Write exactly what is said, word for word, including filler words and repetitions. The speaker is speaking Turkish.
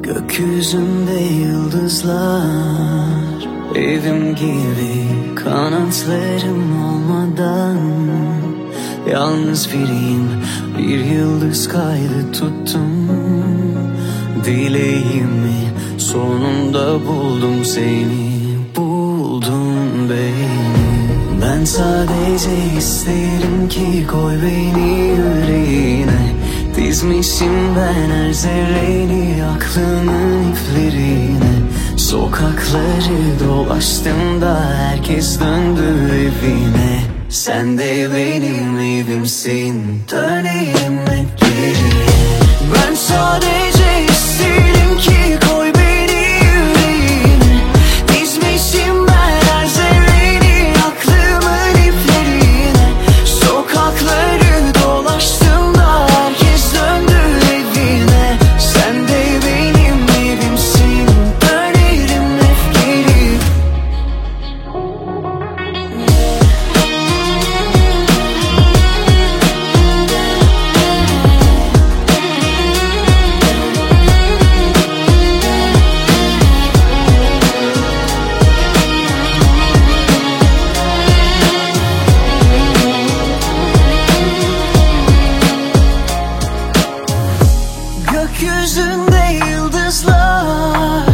Gökyüzünde yıldızlar, evim gibi kanatlarım olmadan yalnız biriyim, bir yıldız kaydı tuttum. Dileğimi sonunda buldum, seni buldum beni. Ben sadece isterim ki koy beni yüreğine. Dizmişim ben her zerreni aklımın iplerine. Sokakları dolaştım da herkes döndü evine. Sen de benim evimsin, dönerim hep geriye. Ben sadece isterim ki koy beni yüreğine. Dizmişim ben her zerreni aklımın iplerine. Sokakları dolaştım da herkes döndü evine. Sen de benim evimsin, dönerim hep geri. Gökyüzünde yıldızlar,